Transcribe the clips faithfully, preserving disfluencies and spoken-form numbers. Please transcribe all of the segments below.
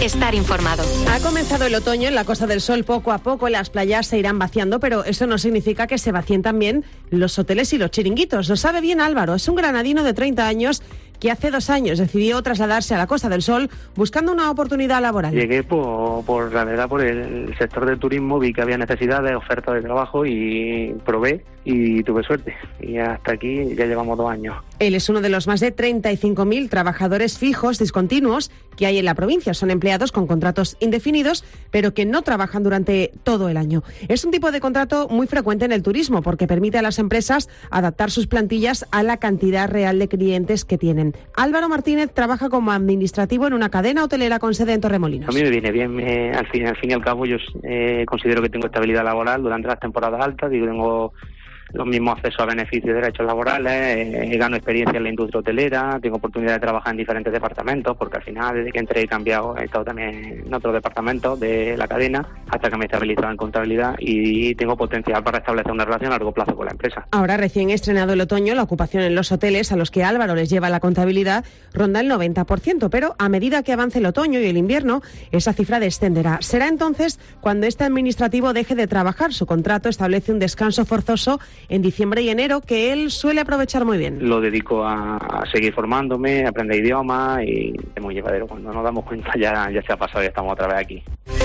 estar informado. Ha comenzado el otoño en la Costa del Sol. Poco a poco las playas se irán vaciando, pero eso no significa que se vacíen también los hoteles y los chiringuitos. Lo sabe bien Álvaro, es un granadino de treinta años que hace dos años decidió trasladarse a la Costa del Sol buscando una oportunidad laboral. Llegué por, por la verdad, por el sector del turismo, vi que había necesidad de oferta de trabajo y probé y tuve suerte. Y hasta aquí ya llevamos dos años. Él es uno de los más de treinta y cinco mil trabajadores fijos discontinuos que hay en la provincia. Son empleados con contratos indefinidos, pero que no trabajan durante todo el año. Es un tipo de contrato muy frecuente en el turismo porque permite a las empresas adaptar sus plantillas a la cantidad real de clientes que tienen. Álvaro Martínez trabaja como administrativo en una cadena hotelera con sede en Torremolinos. A mí me viene bien, me, al, fin, al fin y al cabo yo eh, considero que tengo estabilidad laboral durante las temporadas altas, digo, tengo los mismos accesos a beneficios y derechos laborales, eh, gano experiencia en la industria hotelera, tengo oportunidad de trabajar en diferentes departamentos, porque al final desde que entré he cambiado, he estado también en otros departamentos de la cadena hasta que me he estabilizado en contabilidad y tengo potencial para establecer una relación a largo plazo con la empresa. Ahora, recién estrenado el otoño, la ocupación en los hoteles a los que Álvaro les lleva la contabilidad ronda el noventa por ciento, pero a medida que avance el otoño y el invierno, esa cifra descenderá. Será entonces cuando este administrativo deje de trabajar. Su contrato establece un descanso forzoso en diciembre y enero, que él suele aprovechar muy bien. Lo dedico a, a seguir formándome, a aprender idiomas y es muy llevadero. Cuando nos damos cuenta ya, ya se ha pasado y estamos otra vez aquí.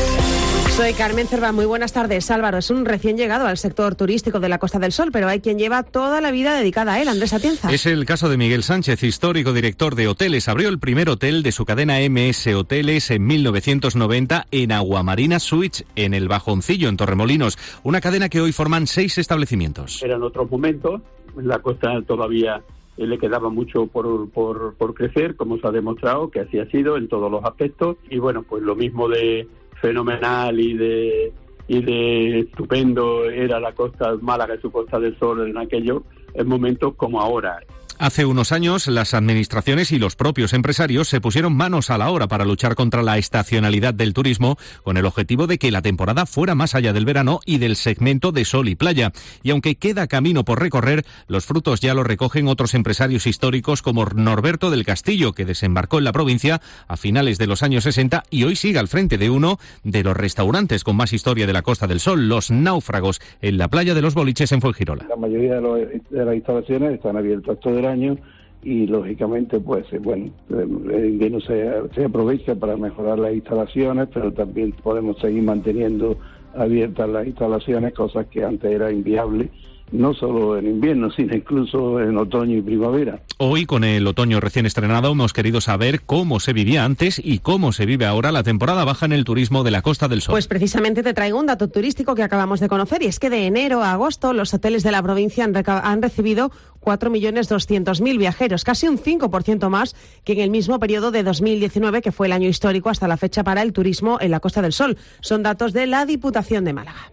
Soy Carmen Cerván, muy buenas tardes. Álvaro es un recién llegado al sector turístico de la Costa del Sol, pero hay quien lleva toda la vida dedicada a él, Andrés Atienza. Es el caso de Miguel Sánchez, histórico director de hoteles. Abrió el primer hotel de su cadena M S Hoteles en mil novecientos noventa en Aguamarina Suites, en el Bajoncillo, en Torremolinos. Una cadena que hoy forman seis establecimientos. Eran otros momentos, la costa todavía le quedaba mucho por, por, por crecer, como se ha demostrado, que así ha sido en todos los aspectos. Y bueno, pues lo mismo de fenomenal y de y de estupendo era la costa Málaga y su Costa del Sol en aquellos momentos como ahora. Hace unos años, las administraciones y los propios empresarios se pusieron manos a la obra para luchar contra la estacionalidad del turismo, con el objetivo de que la temporada fuera más allá del verano y del segmento de sol y playa. Y aunque queda camino por recorrer, los frutos ya los recogen otros empresarios históricos como Norberto del Castillo, que desembarcó en la provincia a finales de los años sesenta y hoy sigue al frente de uno de los restaurantes con más historia de la Costa del Sol, Los Náufragos, en la playa de los Boliches en Fuengirola. La mayoría de, los, de las instalaciones están abiertas todo el año y lógicamente pues bueno, el invierno se, se aprovecha para mejorar las instalaciones, pero también podemos seguir manteniendo abiertas las instalaciones, cosas que antes era inviable, no solo en invierno, sino incluso en otoño y primavera. Hoy, con el otoño recién estrenado, hemos querido saber cómo se vivía antes y cómo se vive ahora la temporada baja en el turismo de la Costa del Sol. Pues precisamente te traigo un dato turístico que acabamos de conocer, y es que de enero a agosto los hoteles de la provincia han, reca- han recibido cuatro millones doscientos mil viajeros, casi un cinco por ciento más que en el mismo periodo de dos mil diecinueve, que fue el año histórico hasta la fecha para el turismo en la Costa del Sol. Son datos de la Diputación de Málaga.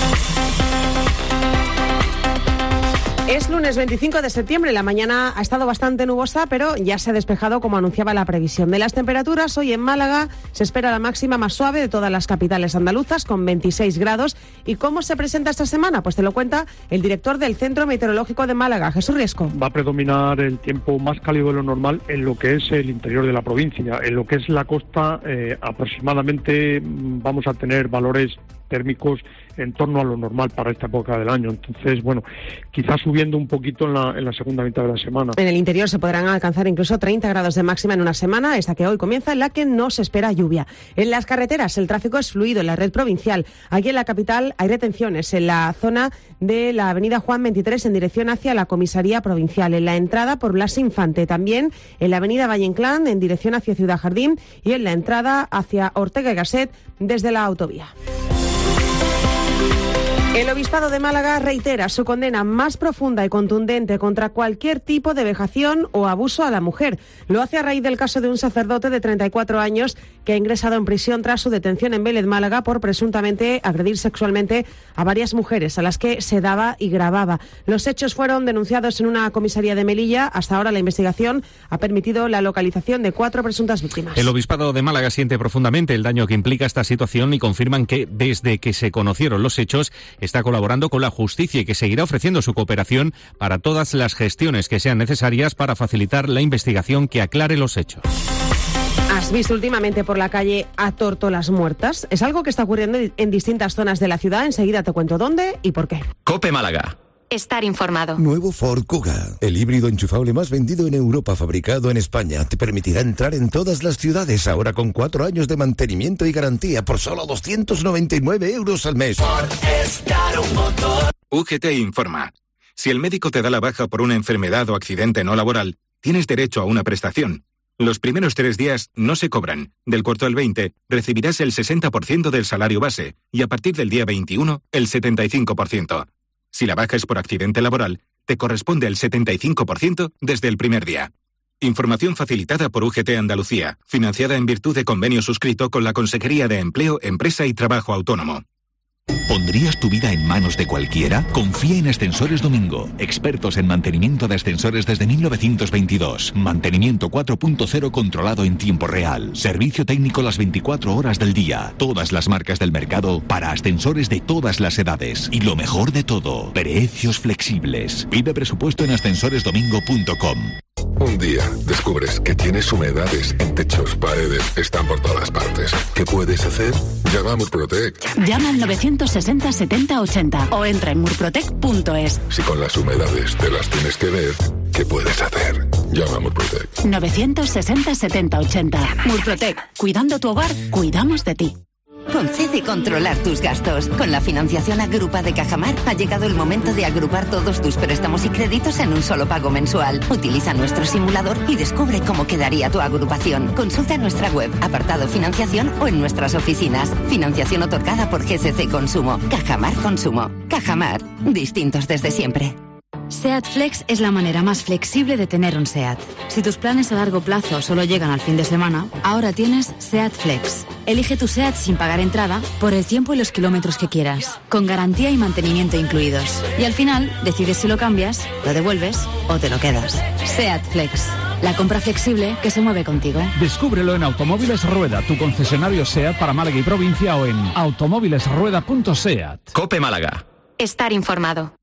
Es lunes veinticinco de septiembre, la mañana ha estado bastante nubosa, pero ya se ha despejado como anunciaba la previsión. De las temperaturas, hoy en Málaga se espera la máxima más suave de todas las capitales andaluzas, con veintiséis grados. ¿Y cómo se presenta esta semana? Pues te lo cuenta el director del Centro Meteorológico de Málaga, Jesús Riesco. Va a predominar el tiempo más cálido de lo normal en lo que es el interior de la provincia. En lo que es la costa, eh, aproximadamente vamos a tener valores térmicos en torno a lo normal para esta época del año. Entonces, bueno, quizás subiendo un poquito en la, en la segunda mitad de la semana. En el interior se podrán alcanzar incluso treinta grados de máxima en una semana, esta que hoy comienza, en la que no se espera lluvia. En las carreteras el tráfico es fluido en la red provincial. Aquí en la capital hay retenciones en la zona de la avenida Juan veintitrés en dirección hacia la comisaría provincial, en la entrada por Blas Infante, también en la avenida Valle Inclán en dirección hacia Ciudad Jardín y en la entrada hacia Ortega y Gasset desde la autovía. El Obispado de Málaga reitera su condena más profunda y contundente contra cualquier tipo de vejación o abuso a la mujer. Lo hace a raíz del caso de un sacerdote de treinta y cuatro años que ha ingresado en prisión tras su detención en Vélez, Málaga, por presuntamente agredir sexualmente a varias mujeres a las que sedaba y grababa. Los hechos fueron denunciados en una comisaría de Melilla. Hasta ahora la investigación ha permitido la localización de cuatro presuntas víctimas. El Obispado de Málaga siente profundamente el daño que implica esta situación y confirman que desde que se conocieron los hechos está colaborando con la justicia y que seguirá ofreciendo su cooperación para todas las gestiones que sean necesarias para facilitar la investigación que aclare los hechos. ¿Has visto últimamente por la calle a tórtolas muertas? Es algo que está ocurriendo en distintas zonas de la ciudad. Enseguida te cuento dónde y por qué. COPE Málaga. Estar informado. Nuevo Ford Kuga, el híbrido enchufable más vendido en Europa, fabricado en España. Te permitirá entrar en todas las ciudades, ahora con cuatro años de mantenimiento y garantía por solo doscientos noventa y nueve euros al mes. Ford es dar un motor. U G T informa. Si el médico te da la baja por una enfermedad o accidente no laboral, tienes derecho a una prestación. Los primeros tres días no se cobran. Del cuarto al veinte recibirás el sesenta por ciento del salario base y a partir del día veintiuno el setenta y cinco por ciento. Si la baja es por accidente laboral, te corresponde el setenta y cinco por ciento desde el primer día. Información facilitada por U G T Andalucía, financiada en virtud de convenio suscrito con la Consejería de Empleo, Empresa y Trabajo Autónomo. ¿Pondrías tu vida en manos de cualquiera? Confía en Ascensores Domingo, expertos en mantenimiento de ascensores desde mil novecientos veintidós. Mantenimiento cuatro punto cero controlado en tiempo real. Servicio técnico las veinticuatro horas del día. Todas las marcas del mercado para ascensores de todas las edades. Y lo mejor de todo, precios flexibles. Pide presupuesto en ascensores domingo punto com. Un día descubres que tienes humedades en techos, paredes, están por todas partes. ¿Qué puedes hacer? Llama a Murprotec. Llama al novecientos sesenta setenta ochenta o entra en murprotec punto es. Si con las humedades te las tienes que ver, ¿qué puedes hacer? Llama a Murprotec. novecientos sesenta setenta ochenta. Murprotec. Cuidando tu hogar, cuidamos de ti. Concede controlar tus gastos. Con la financiación Agrupa de Cajamar ha llegado el momento de agrupar todos tus préstamos y créditos en un solo pago mensual. Utiliza nuestro simulador y descubre cómo quedaría tu agrupación. Consulta en nuestra web, apartado financiación o en nuestras oficinas. Financiación otorgada por G C C Consumo. Cajamar Consumo. Cajamar. Distintos desde siempre. SEAT Flex es la manera más flexible de tener un SEAT. Si tus planes a largo plazo solo llegan al fin de semana, ahora tienes SEAT Flex. Elige tu SEAT sin pagar entrada por el tiempo y los kilómetros que quieras, con garantía y mantenimiento incluidos. Y al final, decides si lo cambias, lo devuelves o te lo quedas. SEAT Flex. La compra flexible que se mueve contigo. Descúbrelo en Automóviles Rueda, tu concesionario SEAT para Málaga y provincia, o en automóviles rueda punto seat. COPE Málaga. Estar informado.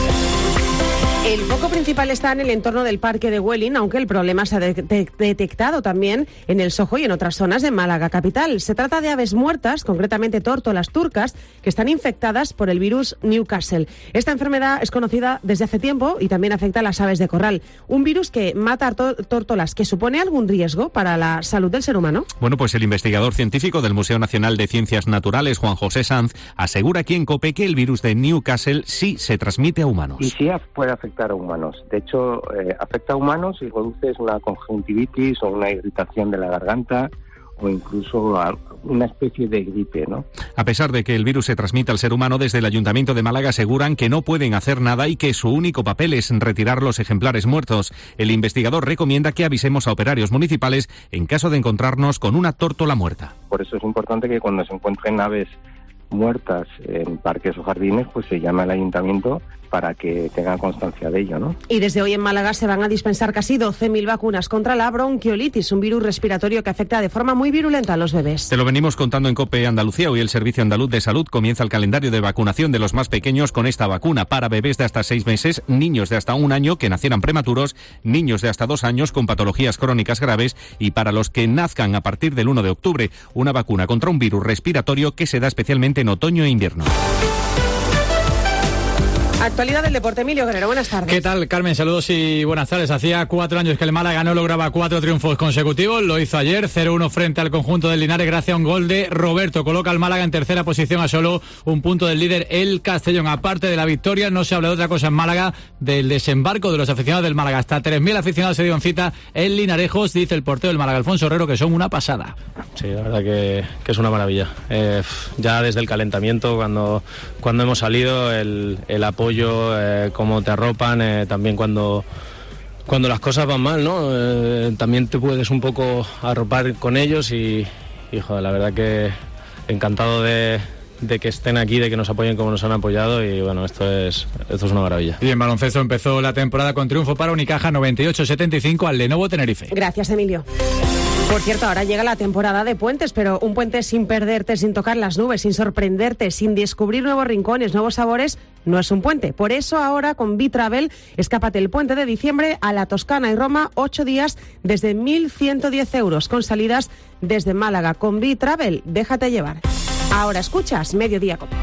El foco principal está en el entorno del Parque de Güell, aunque el problema se ha de- de- detectado también en el Sojo y en otras zonas de Málaga capital. Se trata de aves muertas, concretamente tórtolas turcas, que están infectadas por el virus Newcastle. Esta enfermedad es conocida desde hace tiempo y también afecta a las aves de corral. Un virus que mata a tó- tórtolas, que supone algún riesgo para la salud del ser humano. Bueno, pues el investigador científico del Museo Nacional de Ciencias Naturales, Juan José Sanz, asegura aquí en COPE que el virus de Newcastle sí se transmite a humanos. Y sí puede afectar a humanos. De hecho, eh, afecta a humanos y produce una conjuntivitis o una irritación de la garganta o incluso a una especie de gripe, ¿no? A pesar de que el virus se transmite al ser humano, desde el Ayuntamiento de Málaga aseguran que no pueden hacer nada y que su único papel es retirar los ejemplares muertos. El investigador recomienda que avisemos a operarios municipales en caso de encontrarnos con una tórtola muerta. Por eso es importante que cuando se encuentren aves muertas en parques o jardines, pues se llame al ayuntamiento para que tengan constancia de ello, ¿no? Y desde hoy en Málaga se van a dispensar casi doce mil vacunas contra la bronquiolitis, un virus respiratorio que afecta de forma muy virulenta a los bebés. Te lo venimos contando en COPE Andalucía. Hoy el Servicio Andaluz de Salud comienza el calendario de vacunación de los más pequeños con esta vacuna para bebés de hasta seis meses, niños de hasta un año que nacieran prematuros, niños de hasta dos años con patologías crónicas graves y para los que nazcan a partir del uno de octubre. Una vacuna contra un virus respiratorio que se da especialmente en otoño e invierno. Actualidad del deporte, Emilio Guerrero, buenas tardes. ¿Qué tal, Carmen? Saludos y buenas tardes. Hacía cuatro años que el Málaga no lograba cuatro triunfos consecutivos. Lo hizo ayer, cero uno frente al conjunto del Linares gracias a un gol de Roberto. Coloca al Málaga en tercera posición a solo un punto del líder, el Castellón. Aparte de la victoria, no se habla de otra cosa en Málaga, del desembarco de los aficionados del Málaga. Hasta tres mil aficionados se dieron cita en Linarejos, dice el portero del Málaga, Alfonso Herrero, que son una pasada. Sí, la verdad que, que es una maravilla. Eh, ya desde el calentamiento, cuando, cuando hemos salido, el, el apoyo, eh, cómo te arropan, eh, también cuando, cuando las cosas van mal, ¿no? Eh, también te puedes un poco arropar con ellos y, y joder, la verdad que encantado de, de que estén aquí, de que nos apoyen como nos han apoyado y bueno, esto es, esto es una maravilla. Y en baloncesto empezó la temporada con triunfo para Unicaja noventa y ocho setenta y cinco al Lenovo Tenerife. Gracias, Emilio. Por cierto, ahora llega la temporada de puentes, pero un puente sin perderte, sin tocar las nubes, sin sorprenderte, sin descubrir nuevos rincones, nuevos sabores, no es un puente. Por eso ahora con Bitravel, escápate el puente de diciembre a la Toscana y Roma, ocho días desde mil ciento diez euros, con salidas desde Málaga. Con Bitravel, déjate llevar. Ahora escuchas Mediodía Cope.